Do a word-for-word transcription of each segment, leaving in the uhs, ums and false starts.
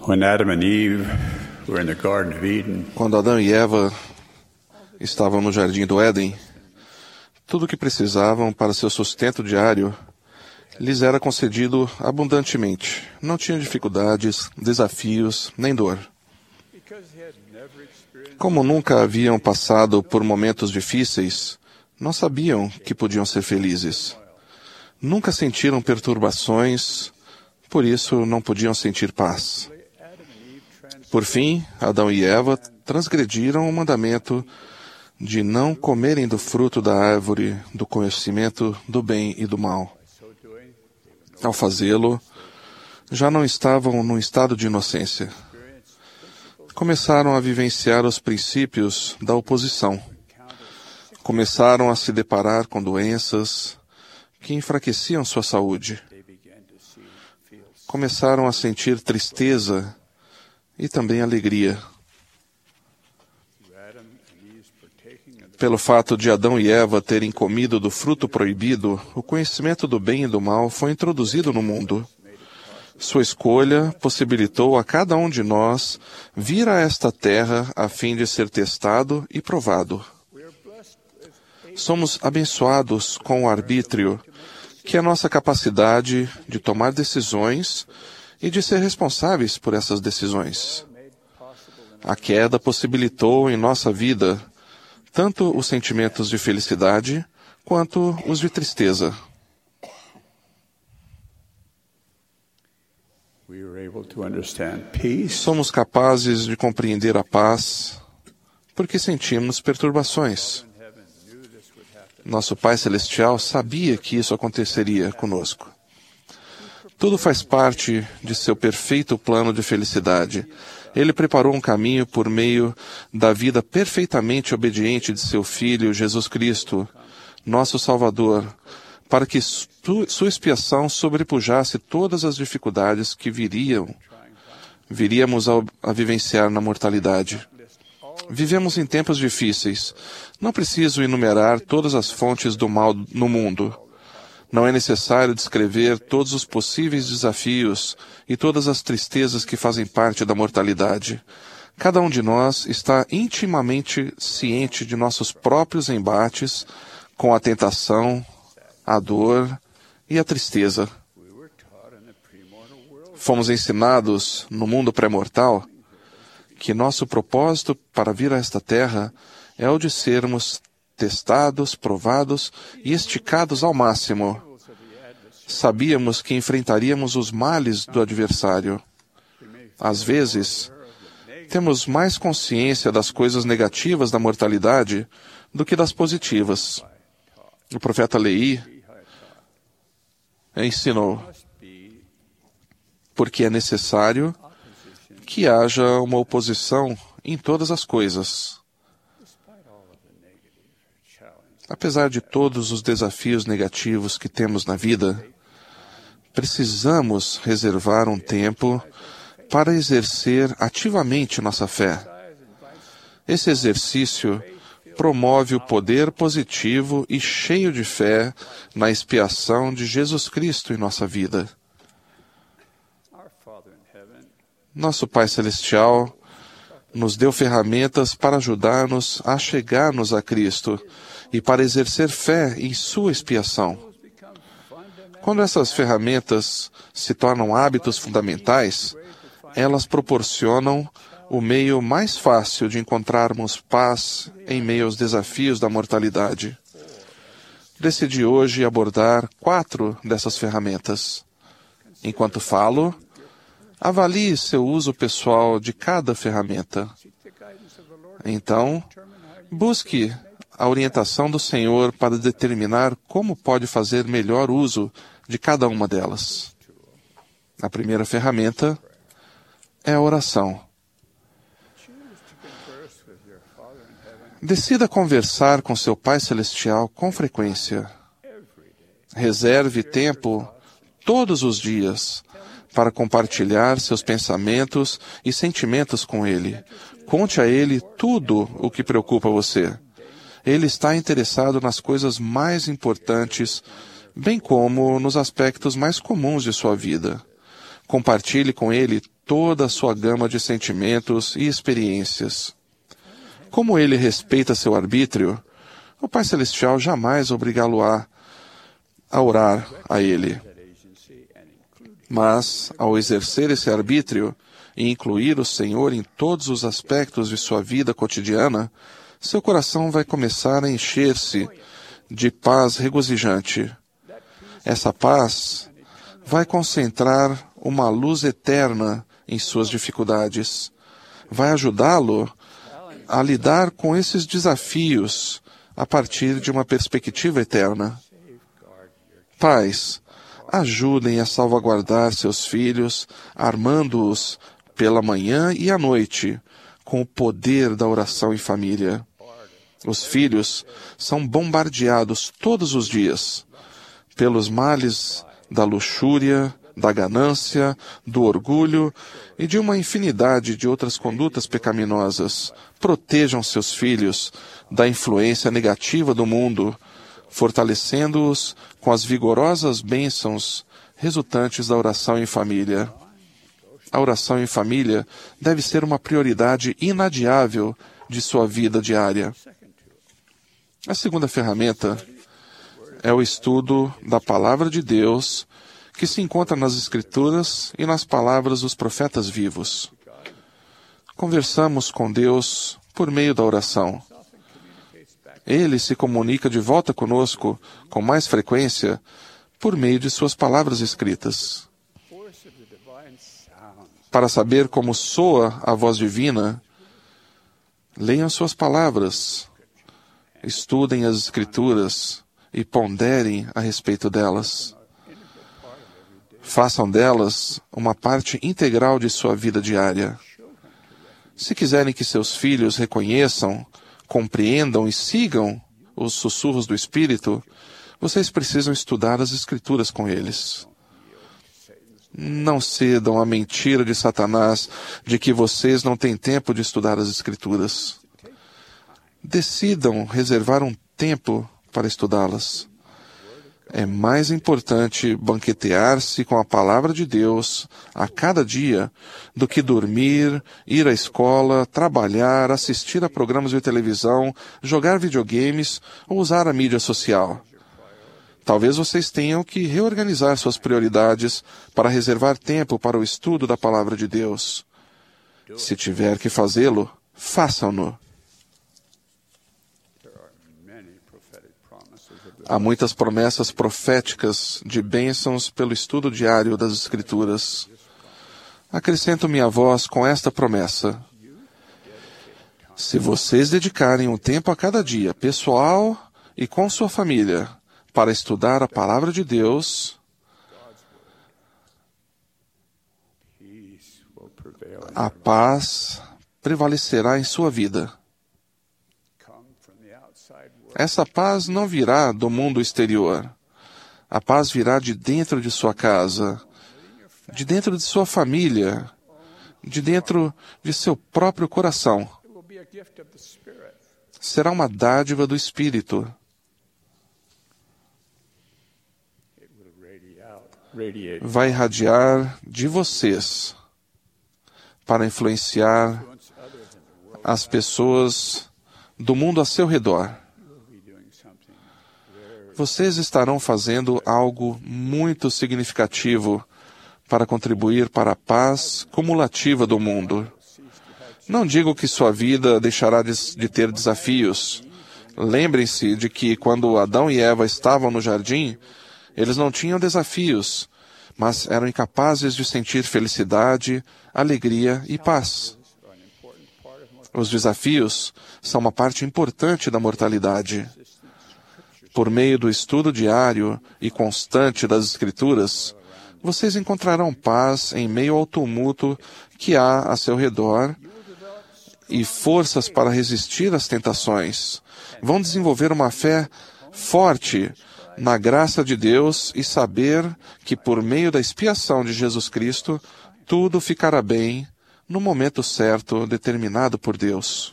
When Adam and Eve were in the Garden of Eden, Quando Adão e Eva estavam no Jardim do Éden, tudo o que precisavam para seu sustento diário lhes era concedido abundantemente. Não tinham dificuldades, desafios, nem dor. Como nunca haviam passado por momentos difíceis, não sabiam que podiam ser felizes. Nunca sentiram perturbações, por isso não podiam sentir paz. Por fim, Adão e Eva transgrediram o mandamento de não comerem do fruto da árvore do conhecimento do bem e do mal. Ao fazê-lo, já não estavam num estado de inocência. Começaram a vivenciar os princípios da oposição. Começaram a se deparar com doenças que enfraqueciam sua saúde. Começaram a sentir tristeza e também alegria. Pelo fato de Adão e Eva terem comido do fruto proibido, o conhecimento do bem e do mal foi introduzido no mundo. Sua escolha possibilitou a cada um de nós vir a esta terra a fim de ser testado e provado. Somos abençoados com o arbítrio, que é a nossa capacidade de tomar decisões e de ser responsáveis por essas decisões. A queda possibilitou em nossa vida tanto os sentimentos de felicidade quanto os de tristeza. Somos capazes de compreender a paz porque sentimos perturbações. Nosso Pai Celestial sabia que isso aconteceria conosco. Tudo faz parte de seu perfeito plano de felicidade. Ele preparou um caminho por meio da vida perfeitamente obediente de seu Filho, Jesus Cristo, nosso Salvador, para que sua expiação sobrepujasse todas as dificuldades que viriam, viríamos a, a vivenciar na mortalidade. Vivemos em tempos difíceis. Não preciso enumerar todas as fontes do mal no mundo. Não é necessário descrever todos os possíveis desafios e todas as tristezas que fazem parte da mortalidade. Cada um de nós está intimamente ciente de nossos próprios embates com a tentação, a dor e a tristeza. Fomos ensinados, no mundo pré-mortal, que nosso propósito para vir a esta terra é o de sermos testados, provados e esticados ao máximo. Sabíamos que enfrentaríamos os males do adversário. Às vezes, temos mais consciência das coisas negativas da mortalidade do que das positivas. O profeta Leí ensinou: porque é necessário que haja uma oposição em todas as coisas. Apesar de todos os desafios negativos que temos na vida, precisamos reservar um tempo para exercer ativamente nossa fé. Esse exercício promove o poder positivo e cheio de fé na expiação de Jesus Cristo em nossa vida. Nosso Pai Celestial nos deu ferramentas para ajudar-nos a chegar-nos a Cristo e para exercer fé em sua expiação. Quando essas ferramentas se tornam hábitos fundamentais, elas proporcionam o meio mais fácil de encontrarmos paz em meio aos desafios da mortalidade. Decidi hoje abordar quatro dessas ferramentas. Enquanto falo, avalie seu uso pessoal de cada ferramenta. Então, busque a orientação do Senhor para determinar como pode fazer melhor uso de cada uma delas. A primeira ferramenta é a oração. Decida conversar com seu Pai Celestial com frequência. Reserve tempo todos os dias para compartilhar seus pensamentos e sentimentos com Ele. Conte a Ele tudo o que preocupa você. Ele está interessado nas coisas mais importantes, bem como nos aspectos mais comuns de sua vida. Compartilhe com Ele toda a sua gama de sentimentos e experiências. Como ele respeita seu arbítrio, o Pai Celestial jamais obrigá-lo-á a orar a ele. Mas, ao exercer esse arbítrio e incluir o Senhor em todos os aspectos de sua vida cotidiana, seu coração vai começar a encher-se de paz regozijante. Essa paz vai concentrar uma luz eterna em suas dificuldades. Vai ajudá-lo a lidar com esses desafios a partir de uma perspectiva eterna. Pais, ajudem a salvaguardar seus filhos, armando-os pela manhã e à noite com o poder da oração em família. Os filhos são bombardeados todos os dias pelos males da luxúria, da ganância, do orgulho e de uma infinidade de outras condutas pecaminosas. Protejam seus filhos da influência negativa do mundo, fortalecendo-os com as vigorosas bênçãos resultantes da oração em família. A oração em família deve ser uma prioridade inadiável de sua vida diária. A segunda ferramenta é o estudo da Palavra de Deus, que se encontra nas Escrituras e nas palavras dos profetas vivos. Conversamos com Deus por meio da oração. Ele se comunica de volta conosco com mais frequência por meio de suas palavras escritas. Para saber como soa a voz divina, leiam suas palavras, estudem as Escrituras e ponderem a respeito delas. Façam delas uma parte integral de sua vida diária. Se quiserem que seus filhos reconheçam, compreendam e sigam os sussurros do Espírito, vocês precisam estudar as Escrituras com eles. Não cedam à mentira de Satanás de que vocês não têm tempo de estudar as Escrituras. Decidam reservar um tempo para estudá-las. É mais importante banquetear-se com a palavra de Deus a cada dia do que dormir, ir à escola, trabalhar, assistir a programas de televisão, jogar videogames ou usar a mídia social. Talvez vocês tenham que reorganizar suas prioridades para reservar tempo para o estudo da palavra de Deus. Se tiver que fazê-lo, façam-no. Há muitas promessas proféticas de bênçãos pelo estudo diário das Escrituras. Acrescento minha voz com esta promessa. Se vocês dedicarem um tempo a cada dia, pessoal e com sua família, para estudar a palavra de Deus, a paz prevalecerá em sua vida. Essa paz não virá do mundo exterior. A paz virá de dentro de sua casa, de dentro de sua família, de dentro de seu próprio coração. Será uma dádiva do Espírito. Vai irradiar de vocês para influenciar as pessoas do mundo a seu redor. Vocês estarão fazendo algo muito significativo para contribuir para a paz cumulativa do mundo. Não digo que sua vida deixará de, de ter desafios. Lembrem-se de que quando Adão e Eva estavam no jardim, eles não tinham desafios, mas eram incapazes de sentir felicidade, alegria e paz. Os desafios são uma parte importante da mortalidade. Por meio do estudo diário e constante das Escrituras, vocês encontrarão paz em meio ao tumulto que há a seu redor e forças para resistir às tentações. Vão desenvolver uma fé forte na graça de Deus e saber que por meio da expiação de Jesus Cristo, tudo ficará bem no momento certo determinado por Deus.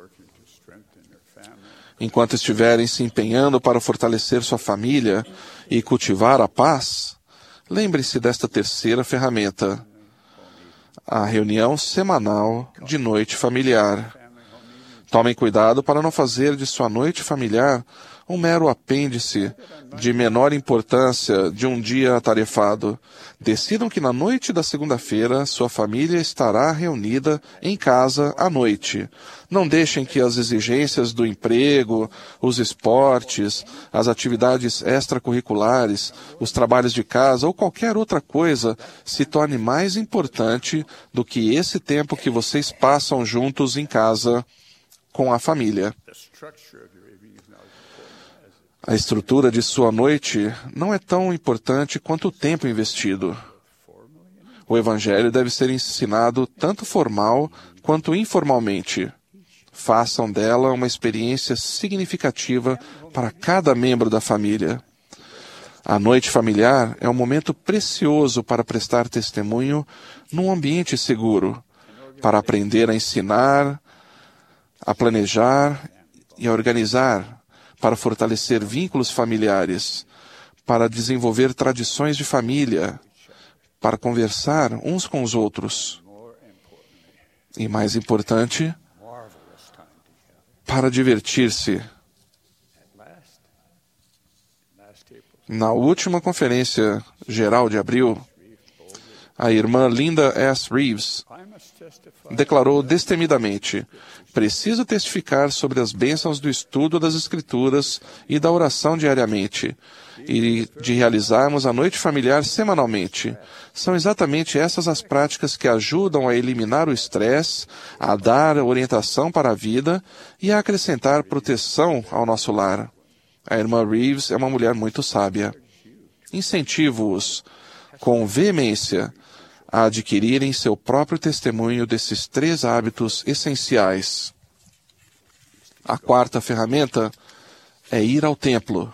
Enquanto estiverem se empenhando para fortalecer sua família e cultivar a paz, lembre-se desta terceira ferramenta. a reunião semanal de noite familiar. Tomem cuidado para não fazer de sua noite familiar um mero apêndice de menor importância de um dia atarefado. Decidam que na noite da segunda-feira sua família estará reunida em casa à noite. Não deixem que as exigências do emprego, os esportes, as atividades extracurriculares, os trabalhos de casa ou qualquer outra coisa se torne mais importante do que esse tempo que vocês passam juntos em casa com a família. A estrutura de sua noite não é tão importante quanto o tempo investido. O Evangelho deve ser ensinado tanto formal quanto informalmente. Façam dela uma experiência significativa para cada membro da família. A noite familiar é um momento precioso para prestar testemunho num ambiente seguro, para aprender a ensinar, a planejar e a organizar, para fortalecer vínculos familiares, para desenvolver tradições de família, para conversar uns com os outros. E mais importante, para divertir-se. Na última conferência geral de abril, a irmã Linda S. Reeves declarou destemidamente: preciso testificar sobre as bênçãos do estudo das Escrituras e da oração diariamente, e de realizarmos a noite familiar semanalmente. São exatamente essas as práticas que ajudam a eliminar o estresse, a dar orientação para a vida e a acrescentar proteção ao nosso lar. A irmã Reeves é uma mulher muito sábia. Incentivo-os com veemência a adquirirem seu próprio testemunho desses três hábitos essenciais. A quarta ferramenta é ir ao templo.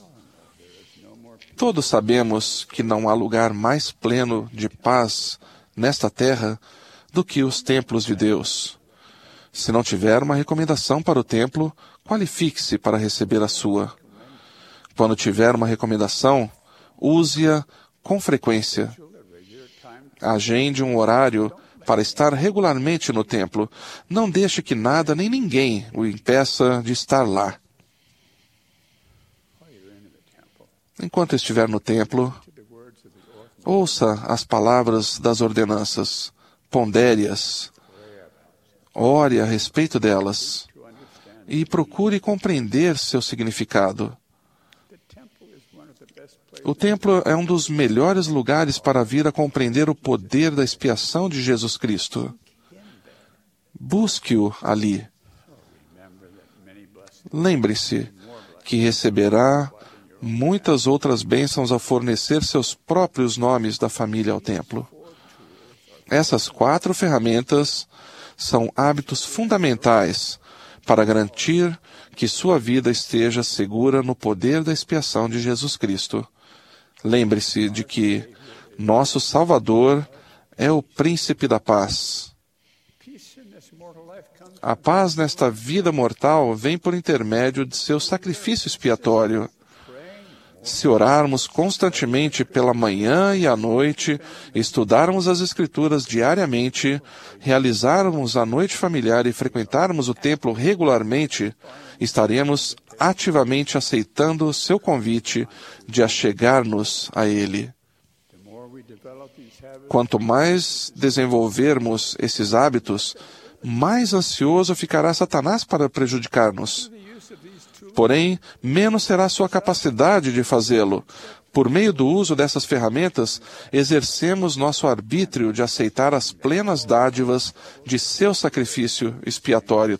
Todos sabemos que não há lugar mais pleno de paz nesta terra do que os templos de Deus. Se não tiver uma recomendação para o templo, qualifique-se para receber a sua. Quando tiver uma recomendação, use-a com frequência. Agende um horário para estar regularmente no templo. Não deixe que nada nem ninguém o impeça de estar lá. Enquanto estiver no templo, ouça as palavras das ordenanças, pondere-as, ore a respeito delas e procure compreender seu significado. O templo é um dos melhores lugares para vir a compreender o poder da expiação de Jesus Cristo. Busque-o ali. Lembre-se que receberá muitas outras bênçãos ao fornecer seus próprios nomes da família ao templo. Essas quatro ferramentas são hábitos fundamentais para garantir que sua vida esteja segura no poder da expiação de Jesus Cristo. Lembre-se de que nosso Salvador é o Príncipe da Paz. A paz nesta vida mortal vem por intermédio de seu sacrifício expiatório. Se orarmos constantemente pela manhã e à noite, estudarmos as Escrituras diariamente, realizarmos a noite familiar e frequentarmos o templo regularmente, estaremos ativamente aceitando seu convite de achegar-nos a Ele. Quanto mais desenvolvermos esses hábitos, mais ansioso ficará Satanás para prejudicar-nos. Porém, menos será sua capacidade de fazê-lo. Por meio do uso dessas ferramentas, exercemos nosso arbítrio de aceitar as plenas dádivas de seu sacrifício expiatório.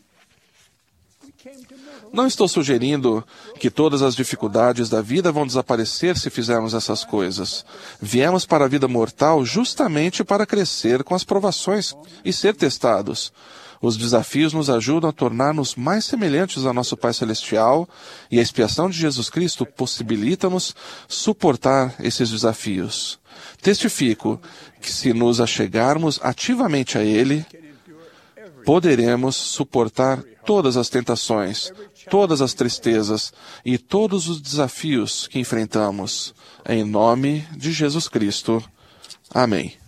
Não estou sugerindo que todas as dificuldades da vida vão desaparecer se fizermos essas coisas. Viemos para a vida mortal justamente para crescer com as provações e ser testados. Os desafios nos ajudam a tornar-nos mais semelhantes ao nosso Pai Celestial e a expiação de Jesus Cristo possibilita-nos suportar esses desafios. Testifico que se nos achegarmos ativamente a Ele, poderemos suportar todas as tentações, todas as tristezas e todos os desafios que enfrentamos. Em nome de Jesus Cristo. Amém.